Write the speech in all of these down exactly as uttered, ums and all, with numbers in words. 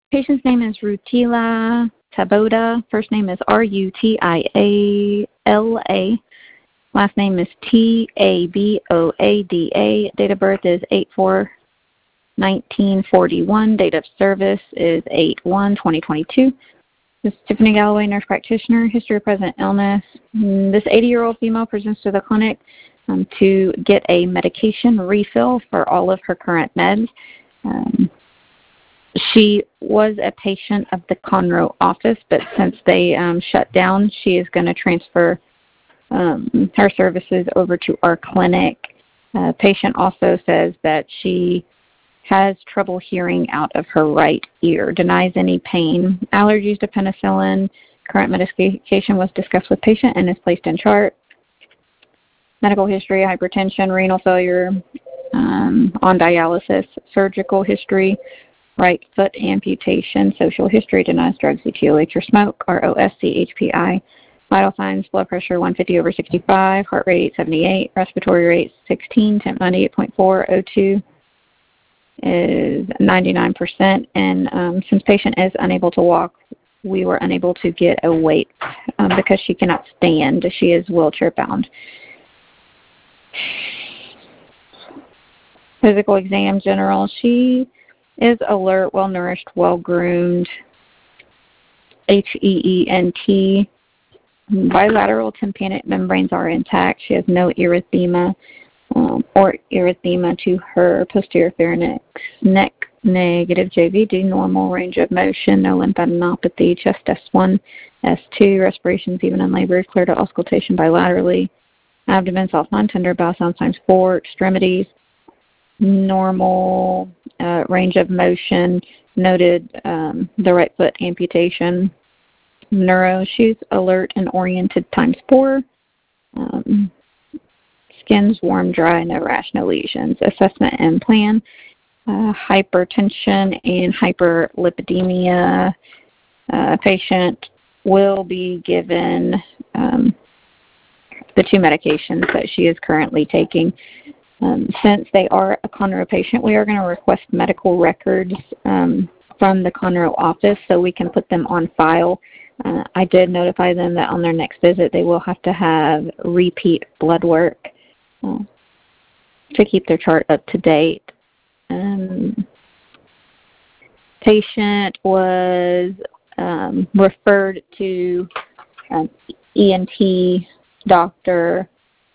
Patient's name is Rutila Taboda. First name is R U T I A L A. Last name is T A B O A D A. Date of birth is eight four nineteen forty-one. Date of service is eight one twenty twenty-two. This is Tiffany Galloway, nurse practitioner. History of present illness. This eighty-year-old female presents to the clinic um, to get a medication refill for all of her current meds. Um, she was a patient of the Conroe office, but since they um, shut down, she is going to transfer um, her services over to our clinic. Uh, patient also says that she has trouble hearing out of her right ear, denies any pain, allergies to penicillin. Current medication was discussed with patient and is placed in chart. Medical history, hypertension, renal failure, um, on dialysis, surgical history, right foot amputation, social history, denies drugs, E T O H or smoke, R O S C H P I, vital signs, blood pressure one fifty over sixty-five, heart rate seventy-eight, respiratory rate sixteen, temp ninety-eight point four, O two is ninety-nine percent, and um, since patient is unable to walk, we were unable to get a weight um, because she cannot stand. She is wheelchair bound. Physical exam general. She is alert, well-nourished, well-groomed, H E E N T. Bilateral tympanic membranes are intact. She has no erythema um, or erythema to her posterior pharynx. Neck negative, J V D, normal range of motion, no lymphadenopathy, chest S one, S two, respirations even unlabored, clear to auscultation bilaterally. Abdomen soft, non-tender, bowel sounds times four. Extremities, normal uh, range of motion, noted um, the right foot amputation. Neuro, she's alert and oriented times four. Um, skin's warm, dry, no rash, no lesions. Assessment and plan, uh, hypertension and hyperlipidemia. Uh, patient will be given um, the two medications that she is currently taking. Um, since they are a Conroe patient, we are going to request medical records um, from the Conroe office so we can put them on file. Uh, I did notify them that on their next visit they will have to have repeat blood work uh, to keep their chart up to date. Um, patient was um, referred to an E N T doctor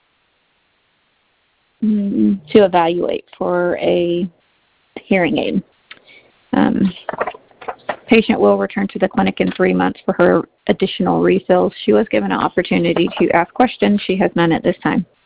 mm, to evaluate for a hearing aid. Um, patient will return to the clinic in three months for her additional refills. She was given an opportunity to ask questions. She has none at this time.